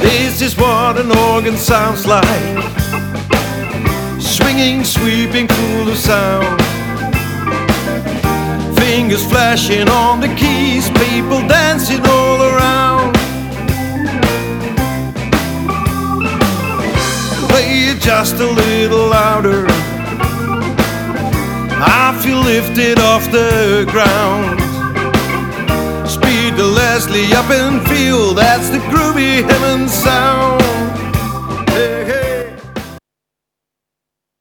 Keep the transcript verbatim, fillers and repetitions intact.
This is what an organ sounds like, swinging, sweeping, full of sound. Fingers flashing on the keys, people dancing all around. Play it just a little louder, I feel lifted off the ground. Speed the Leslie up and feel, that's the groovy heaven sound.